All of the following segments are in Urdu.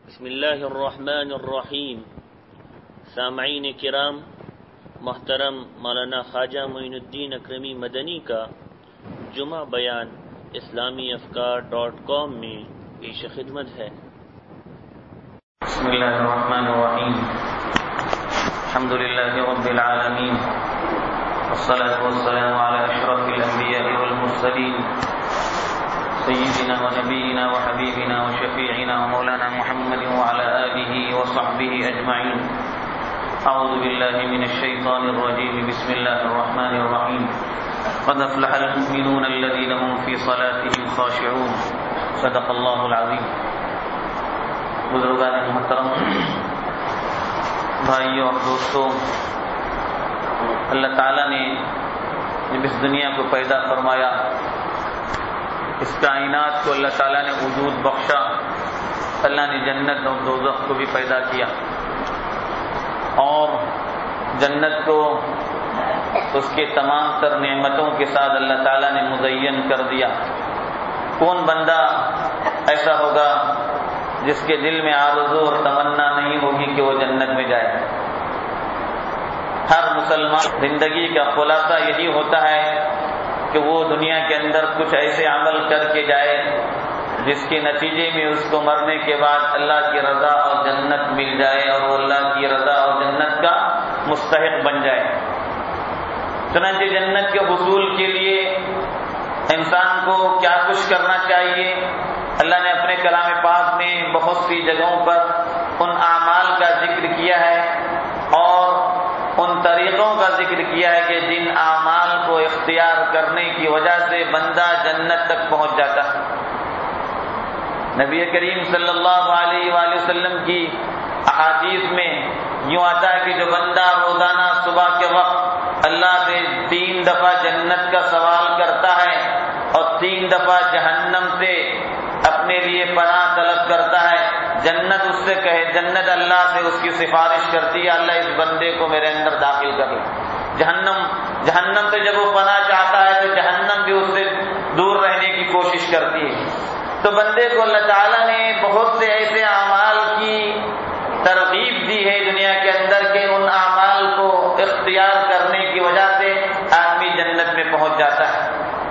بسم اللہ الرحمن الرحیم. سامعین کرام، محترم مولانا خواجہ معین الدین اکرمی مدنی کا جمعہ بیان اسلامیافکار.com میں پیش خدمت ہے. بسم اللہ الرحمن الرحیم. الحمد للہ رب العالمین، والصلاة والسلام علی اشرف الانبیاء والمرسلین، سیدنا ونبینا وحبیبنا وشفیعنا ومولانا محمد وعلى آلہ وصحبہ اجمعین. اعوذ باللہ من الشیطان الرجیم. بسم اللہ الرحمن الرحیم. قد افلح المؤمنون الذین هم فی صلاتهم خاشعون. صدق اللہ العظیم. بزرگان محترم، بھائیوں اور دوستوں، اللہ تعالیٰ نے جب اس دنیا کو پیدا فرمایا، اس کائنات کو اللہ تعالیٰ نے وجود بخشا، اللہ نے جنت اور دوزخ کو بھی پیدا کیا، اور جنت کو اس کے تمام تر نعمتوں کے ساتھ اللہ تعالیٰ نے مزین کر دیا. کون بندہ ایسا ہوگا جس کے دل میں آرزو اور تمنا نہیں ہوگی کہ وہ جنت میں جائے؟ ہر مسلمان زندگی کا خلاصہ یہی ہوتا ہے کہ وہ دنیا کے اندر کچھ ایسے عمل کر کے جائے جس کے نتیجے میں اس کو مرنے کے بعد اللہ کی رضا اور جنت مل جائے، اور وہ اللہ کی رضا اور جنت کا مستحق بن جائے. چنانچہ جنت کے حصول کے لیے انسان کو کیا کچھ کرنا چاہیے؟ اللہ نے اپنے کلام پاک میں بہت سی جگہوں پر ان اعمال کا ذکر کیا ہے اور ان طریقوں کا ذکر کیا ہے کہ جن اعمال کو اختیار کرنے کی وجہ سے بندہ جنت تک پہنچ جاتا ہے. نبی کریم صلی اللہ علیہ وآلہ وسلم کی احادیث میں یوں آتا ہے کہ جو بندہ روزانہ صبح کے وقت اللہ سے 3 دفعہ جنت کا سوال کرتا ہے اور 3 دفعہ جہنم سے اپنے لیے پناہ طلب کرتا ہے، جنت اس سے کہے، جنت اللہ سے اس کی سفارش کرتی ہے، اللہ اس بندے کو میرے اندر داخل کر لے. جہنم سے جب وہ پناہ چاہتا ہے تو جہنم بھی اس سے دور رہنے کی کوشش کرتی ہے. تو بندے کو اللہ تعالیٰ نے بہت سے ایسے اعمال کی ترغیب دی ہے دنیا کے اندر کہ ان اعمال کو اختیار کرنے کی وجہ سے آدمی جنت میں پہنچ جاتا ہے.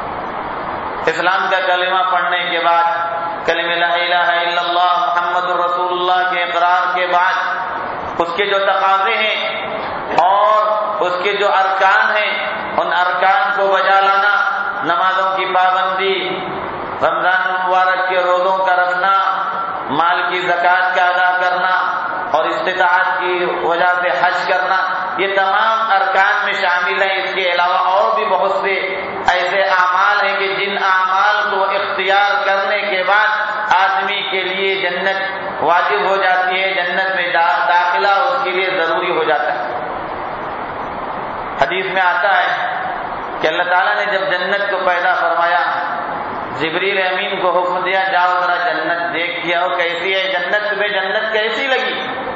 اسلام کا کلمہ پڑھنے کے بعد، کلمہ لا الہ الا اللہ محمد رسول اللہ کے اقرار کے بعد اس کے جو تقاضے ہیں اور اس کے جو ارکان ہیں، ان ارکان کو بجا لانا، نمازوں کی پابندی، رمضان مبارک کے روزوں کا رکھنا، مال کی زکوٰۃ کا ادا کرنا اور استطاعت کی وجہ سے حج کرنا، یہ تمام ارکان میں شامل ہیں. اس کے علاوہ اور بھی بہت سے ایسے اعمال ہیں کہ جن اعمال کو اختیار کرنے کے بعد آدمی کے لیے جنت واجب ہو جاتی ہے، جنت میں داخلہ اس کے لیے ضروری ہو جاتا ہے. حدیث میں آتا ہے کہ اللہ تعالیٰ نے جب جنت کو پیدا فرمایا، جبریل امین کو حکم دیا، جاؤ ذرا جنت دیکھ کے آؤ کیسی ہے جنت، تمہیں جنت کیسی لگی؟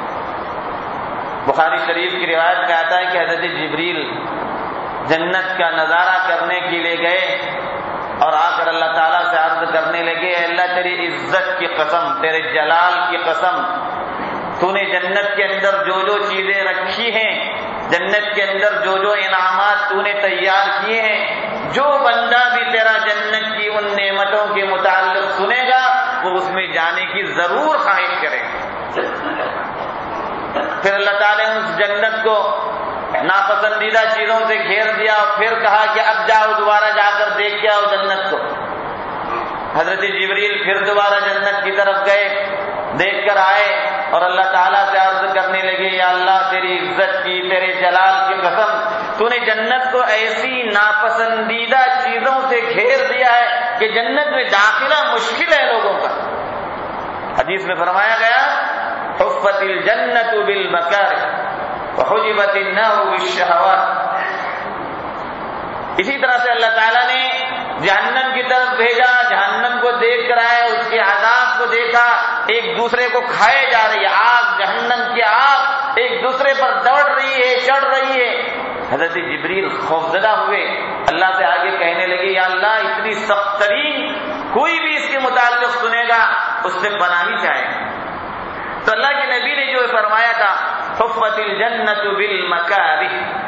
بخاری شریف کی روایت میں آتا ہے کہ حضرت جبریل جنت کا نظارہ کرنے کے لیے گئے اور آ کر اللہ تعالیٰ سے عرض کرنے لگے، اے اللہ تیری عزت کی قسم، تیرے جلال کی قسم، تو نے جنت کے اندر جو جو چیزیں رکھی ہیں، جنت کے اندر جو جو انعامات تو نے تیار کیے ہیں، جو بندہ بھی تیرا جنت کی ان نعمتوں کے متعلق سنے گا وہ اس میں جانے کی ضرور خواہش کرے گا. پھر اللہ تعالیٰ نے اس جنت کو ناپسندیدہ چیزوں سے گھیر دیا اور پھر کہا کہ اب جاؤ دوبارہ جا کر دیکھ کے آؤ جنت کو. حضرت جبریل پھر دوبارہ جنت کی طرف گئے، دیکھ کر آئے اور اللہ تعالیٰ سے عرض کرنے لگے، یا اللہ تیری عزت کی، تیرے جلال کی قسم، تو نے جنت کو ایسی ناپسندیدہ چیزوں سے گھیر دیا ہے کہ جنت میں داخلہ مشکل ہے لوگوں کا. حدیث میں فرمایا گیا، حفت الجنت بالمکارہ وحجبت النار بالشہوات. اسی طرح سے اللہ تعالیٰ نے جہنم کی طرف بھیجا، جہنم کو دیکھ کر آئے، اس کے عذاب کو دیکھا، ایک دوسرے کو کھائے جا رہی ہے، آگ، جہنم کی آگ ایک دوسرے پر دوڑ رہی ہے، چڑھ رہی ہے. حضرت جبریل خوفزدہ ہوئے، اللہ سے آگے کہنے لگے، یا اللہ اتنی سخت ترین کوئی بھی اس کے متعلق سنے گا اس سے پناہی چاہے. کے نبی نے جو فرمایا تھا حفت الجنت بالمکارہ،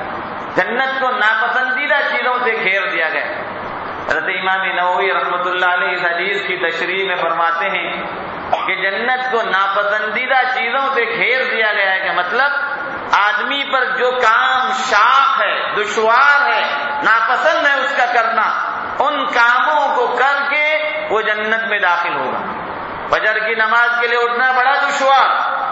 جنت کو ناپسندیدہ چیزوں سے گھیر دیا گیا۔ حضرت امام نووی رحمۃ اللہ علیہ اس حدیث کی تشریح میں فرماتے ہیں کہ جنت کو ناپسندیدہ چیزوں سے گھیر دیا گیا ہے، کہ مطلب آدمی پر جو کام شاق ہے، دشوار ہے، ناپسند ہے اس کا کرنا، ان کاموں کو کر کے وہ جنت میں داخل ہوگا۔ فجر کی نماز کے لیے اٹھنا بڑا دشوار،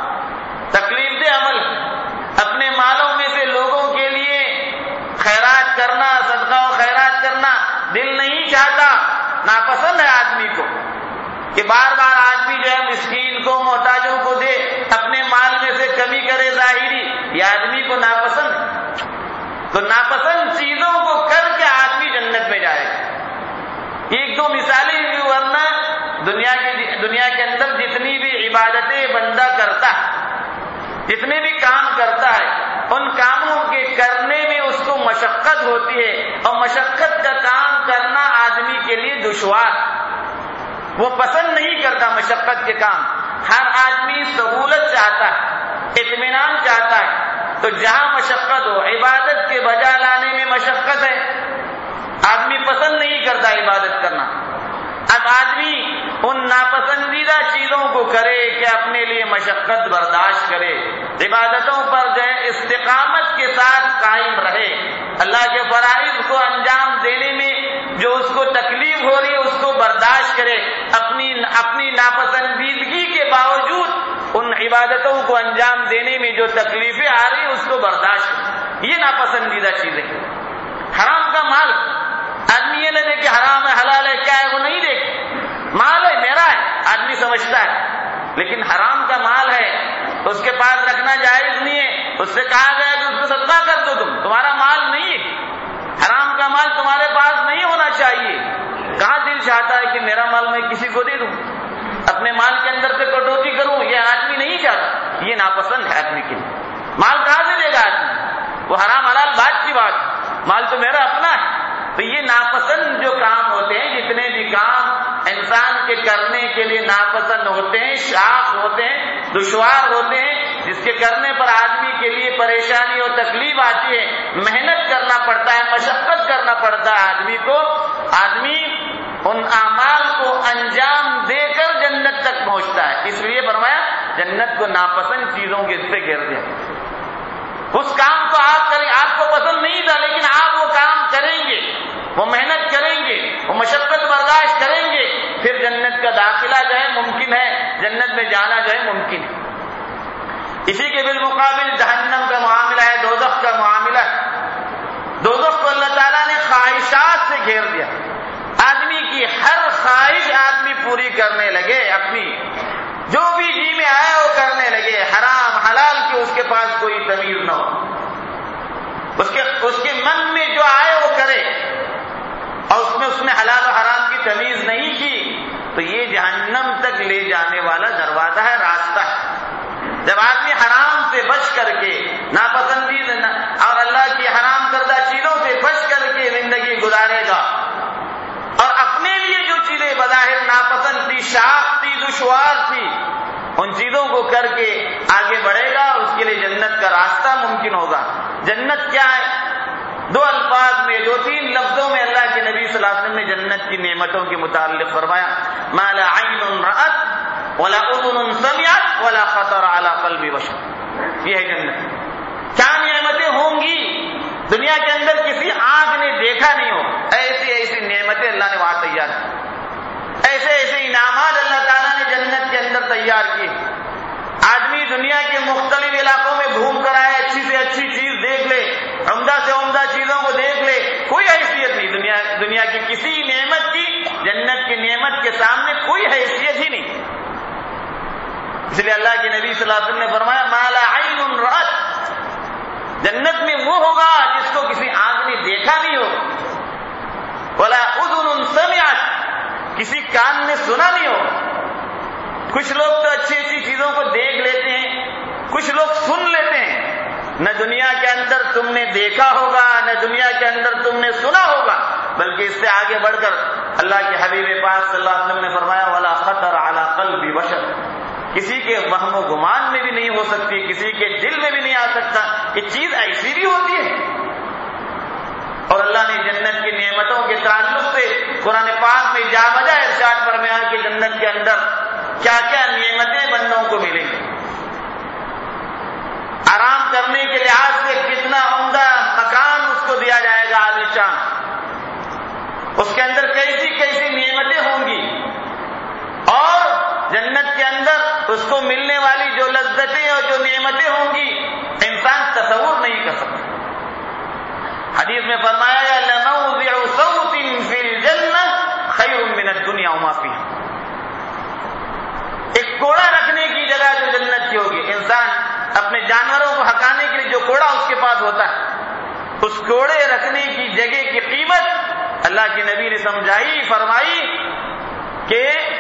تکلیف دہ عمل، اپنے مالوں میں سے لوگوں کے لیے خیرات کرنا، صدقہ و خیرات کرنا دل نہیں چاہتا، ناپسند ہے آدمی کو کہ بار بار آدمی جو ہے مسکین کو، محتاجوں کو دے، اپنے مال میں سے کمی کرے ظاہری، یہ آدمی کو ناپسند ہے۔ تو ناپسند چیزوں کو کر کے آدمی جنت میں جائے گا۔ ایک دو مثالیں بھی، ورنہ دنیا کے اندر جتنی بھی عبادتیں بندہ کرتا ہے، جتنے بھی کام کرتا ہے، ان کاموں کے کرنے میں اس کو مشقت ہوتی ہے، اور مشقت کا کام کرنا آدمی کے لیے دشوار، وہ پسند نہیں کرتا مشقت کے کام۔ ہر آدمی سہولت چاہتا ہے، اطمینان چاہتا ہے، تو جہاں مشقت ہو، عبادت کے بجا لانے میں مشقت ہے، آدمی پسند نہیں کرتا عبادت کرنا۔ اب آدمی ان ناپسندیدہ چیزوں کو کرے کہ اپنے لیے مشقت برداشت کرے، عبادتوں پر جو ہے استقامت کے ساتھ قائم رہے، اللہ کے فرائض کو انجام دینے میں جو اس کو تکلیف ہو رہی ہے اس کو برداشت کرے، اپنی ناپسندیدگی کے باوجود ان عبادتوں کو انجام دینے میں جو تکلیفیں آ رہی ہیں اس کو برداشت کرے۔ یہ ناپسندیدہ چیزیں۔ حرام کا مال، آدمی یہ نہ دیکھے حرام ہے حلال ہے کیا ہے، وہ نہیں دیکھے، مال ہے میرا ہے آدمی سمجھتا ہے، لیکن حرام کا مال ہے اس کے پاس رکھنا جائز نہیں ہے، اس سے کہا گیا کہ اس کو صدقہ کر دو، تمہارا مال نہیں ہے، حرام کا مال تمہارے پاس نہیں ہونا چاہیے۔ کہاں دل چاہتا ہے کہ میرا مال میں کسی کو دے دوں، اپنے مال کے اندر سے کٹوتی کروں، یہ آدمی نہیں چاہتا، یہ ناپسند ہے آدمی کے لیے۔ مال کہاں سے دے گا آدمی، وہ حرام حلال بات کی بات، مال تو میرا اپنا ہے۔ تو یہ ناپسند جو کام ہوتے ہیں، جتنے بھی کام انسان کے کرنے کے لیے ناپسند ہوتے ہیں، شاق ہوتے ہیں، دشوار ہوتے ہیں، جس کے کرنے پر آدمی کے لیے پریشانی اور تکلیف آتی ہے، محنت کرنا پڑتا ہے، مشقت کرنا پڑتا ہے آدمی کو، آدمی ان اعمال کو انجام دے کر جنت تک پہنچتا ہے۔ اس لیے فرمایا جنت کو ناپسند چیزوں کے سے گھیر دیا۔ اس کام کو آپ کریں، آپ کو پسند نہیں تھا لیکن آپ وہ کام کریں گے، وہ محنت کریں گے، وہ مشقت برداشت کریں گے، پھر جنت کا داخلہ جو ہے ممکن ہے، جنت میں جانا جو ہے ممکن ہے۔ اسی کے بالمقابل جہنم کا معاملہ ہے، دوزخ کا معاملہ ہے۔ دوزخ کو اللہ تعالیٰ نے خواہشات سے گھیر دیا، آدمی کی ہر خواہش آدمی پوری کرنے لگے، اپنی جو بھی جی میں آئے وہ کرنے لگے، حرام حلال کی اس کے پاس کوئی تمیز نہ ہو، اس کے من میں جو آئے وہ کرے، اور اس نے حلال و حرام کی تمیز نہیں کی، تو یہ جہنم تک لے جانے والا دروازہ ہے، راستہ ہے۔ جب آدمی حرام سے بچ کر کے، ناپسندیدہ اور اللہ کی حرام کردہ چیزوں سے بچ کر کے زندگی گزارے گا، اور اپنے لیے جو چیزیں بظاہر ناپسند تھی، شاق تھی، دشوار تھی، ان چیزوں کو کر کے آگے بڑھے گا، اور اس کے لیے جنت کا راستہ ممکن ہوگا۔ جنت کیا ہے؟ دو الفاظ میں، دو تین لفظوں میں اللہ کے نبی صلی اللہ علیہ وسلم نے جنت کی نعمتوں کے متعلق فرمایا، ما لا عین رأت ولا اذن سمعت ولا خطر علی قلب بشر۔ یہ ہے جنت۔ کیا نعمتیں ہوں گی دنیا کے اندر کسی آنکھ نے دیکھا نہیں ہو، ایسی ایسی نعمتیں اللہ نے وہاں تیار کی، ایسے ایسے انعامات اللہ تعالیٰ نے جنت کے اندر تیار کیے۔ آدمی دنیا کے مختلف علاقوں میں گھوم کر آئے، اچھی سے اچھی چیز دیکھ لے، عمدہ سے عمدہ چیزوں کو دیکھ لے، کوئی حیثیت نہیں دنیا کی کسی نعمت کی، جنت کی نعمت کے سامنے کوئی حیثیت ہی نہیں۔ اس لیے اللہ کے نبی صلی اللہ علیہ وسلم نے فرمایا ما لا عین رأت، جنت میں وہ ہوگا جس کو کسی آنکھ نے دیکھا نہیں ہو، ولا اذن سمعت، کسی کان نے سنا نہیں ہو۔ کچھ لوگ تو اچھی اچھی چیزوں کو دیکھ لیتے ہیں، کچھ لوگ سن لیتے ہیں، نہ دنیا کے اندر تم نے دیکھا ہوگا، نہ دنیا کے اندر تم نے سنا ہوگا، بلکہ اس سے آگے بڑھ کر اللہ کے حبیب پاک صلی اللہ علیہ وسلم نے فرمایا ولا خطر علی قلب بشر، کسی کے وہم و گمان میں بھی نہیں ہو سکتی، کسی کے دل میں بھی نہیں آ سکتا کہ چیز ایسی بھی ہوتی ہے۔ اور اللہ نے جنت کی نعمتوں کے تعلق سے قرآن پاک میں جا بجا ارشاد فرمایا کہ جنت کے اندر کیا کیا نعمتیں بندوں کو ملیں گی، آرام کرنے کے لحاظ سے کتنا عمدہ مکان اس کو دیا جائے گا عالیشان، اس کے اندر کیسی کیسی نعمتیں ہوں گی، اور جنت کے اندر اس کو ملنے والی جو لذتیں اور جو نعمتیں ہوں گی انسان تصور نہیں کر سکتا۔ حدیث میں فرمایا گیا لَمَوْضِعُ صَوْتٍ فِي الْجَنَّةِ خَيْرٌ مِّنَ الدُّنْيَا وَمَا فِيهَا، ایک کوڑا رکھنے کی جگہ جو جنت کی ہوگی، انسان اپنے جانوروں کو ہکانے کے لیے جو کوڑا اس کے پاس ہوتا ہے، اس کوڑے رکھنے کی جگہ کی قیمت اللہ کے نبی نے سمجھائی، فرمائی کہ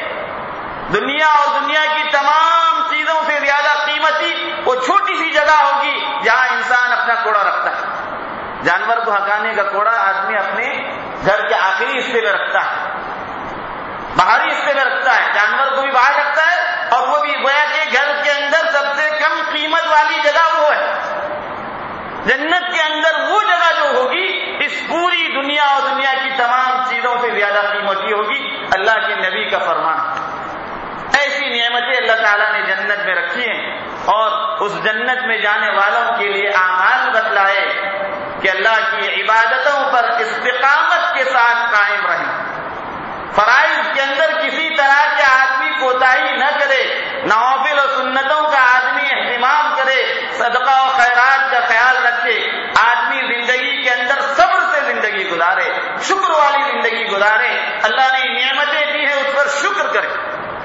دنیا اور دنیا کی تمام چیزوں سے زیادہ قیمتی وہ چھوٹی سی جگہ ہوگی جہاں انسان اپنا کوڑا رکھتا ہے۔ جانور کو ہکانے کا کوڑا آدمی اپنے گھر کے آخری حصے میں رکھتا ہے، باہری حصے میں رکھتا ہے، جانور کو بھی باہر رکھتا ہے، اور وہ بھی گویا کہ گھر کے اندر سب سے کم قیمت والی جگہ وہ ہے۔ جنت کے اندر وہ جگہ جو ہوگی اس پوری دنیا اور دنیا کی تمام چیزوں سے زیادہ قیمتی ہوگی، اللہ کے نبی کا فرمان۔ ایسی نعمتیں اللہ تعالیٰ نے جنت میں رکھی ہیں، اور اس جنت میں جانے والوں کے لیے اعمال بتلائے کہ اللہ کی عبادتوں پر استقامت کے ساتھ قائم رہیں، فرائض کے اندر کسی طرح کے آدمی کوتاہی نہ کرے، نوافل و سنتوں کا آدمی اہتمام کرے، صدقہ و خیرات کا خیال رکھے، آدمی زندگی کے اندر صبر سے زندگی گزارے، شکر والی زندگی گزارے، اللہ نے نعمتیں دی ہیں اس پر شکر کرے،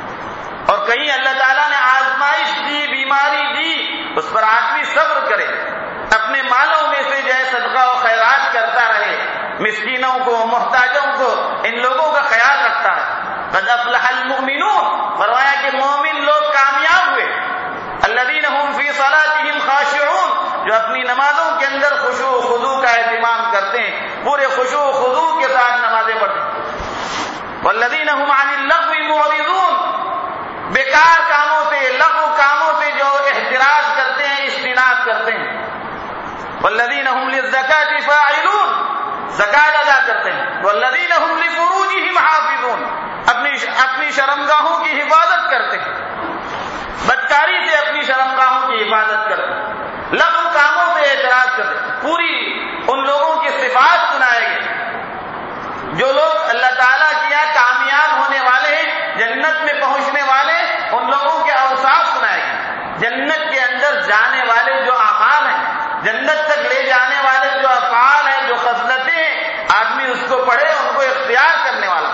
اور کہیں اللہ تعالیٰ نے آزمائش دی، بیماری دی، اس پر آدمی صبر کرے، اپنے مالوں میں سے جو ہے صدقہ و خیرات کرتا رہے، مسکینوں کو، محتاجوں کو، ان لوگوں کا خیال رکھتا ہے۔ قد افلح المؤمنون، فرمایا کہ مومن لوگ کامیاب ہوئے، الذین هم فی صلاتهم خاشعون، جو اپنی نمازوں کے اندر خشوع و خضوع کا اہتمام کرتے ہیں، پورے خشوع و خضوع کے ساتھ نمازیں پڑھتے ہیں۔ والذین هم عن اللغو معرضون، بیکار کاموں سے، لغو کاموں سے جو احتراز کرتے ہیں، اجتناب کرتے ہیں۔ والذین هم للزکاة فاعلون، زکات ادا کرتے ہیں۔ والذین هم لفروجهم حافظون، اپنی شرمگاہوں کی حفاظت کرتے ہیں، بدکاری سے اپنی شرمگاہوں کی حفاظت کرتے ہیں، لغو کاموں سے اعتراض کرتے ہیں۔ پوری ان لوگوں کی صفات سنائے گئے جو لوگ اللہ تعالیٰ کی یہاں کامیاب ہونے والے ہیں، جنت میں پہنچنے والے، ان لوگوں کے اوصاف سنائے گئے۔ جنت کے اندر جانے والے جو اعمال ہیں، جنت تک لے جانے والے جو افعال ہیں، جو خصلتیں ہیں، آدمی اس کو پڑھے، ان کو اختیار کرنے والا،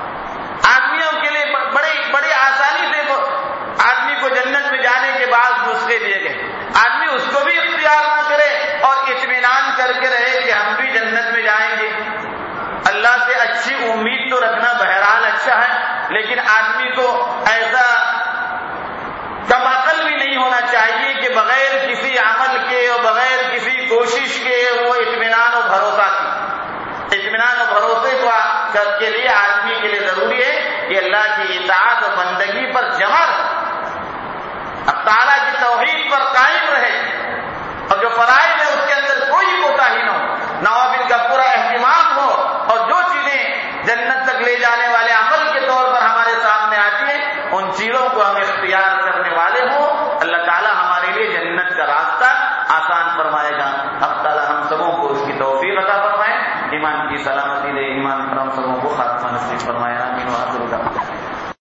آدمیوں کے لیے بڑی آسانی سے آدمی کو جنت میں جانے کے بعد نسخے دیے گئے، آدمی اس کو بھی اختیار نہ کرے اور اطمینان کر کے رہے کہ ہم بھی جنت میں جائیں گے۔ اللہ سے اچھی امید تو رکھنا بہرحال اچھا ہے، لیکن آدمی کو ایسا کم عقل بھی نہیں ہونا چاہیے کہ بغیر کسی عمل کے اور بغیر کسی کوشش کے وہ اطمینان و بھروسہ کی، اطمینان و بھروسے کے لیے آدمی کے لیے ضروری ہے کہ اللہ کی اطاعت و بندگی پر جمع رہے، اب تعالیٰ کی توحید پر قائم رہے، اور جو فرائض ہے اس کے اندر کوئی کوتاہی نہ ہو، نوافل کا پورا اہتمام ہو، اور جو چیزیں جنت تک لے جانے والے عمل کے طور پر ہمارے سامنے آتی ہیں ان چیزوں کو ہم اختیار کرنے والے ہوں۔ اللہ تعالیٰ ہمارے لیے جنت کا راستہ آسان فرمائے گا۔ اب تعالیٰ ہم سبوں کو اس کی توفیق عطا فرمائے، ایمان کی سلامتی دے، ایمان پر ہم سبوں کو خاتمہ نصیب فرمائے۔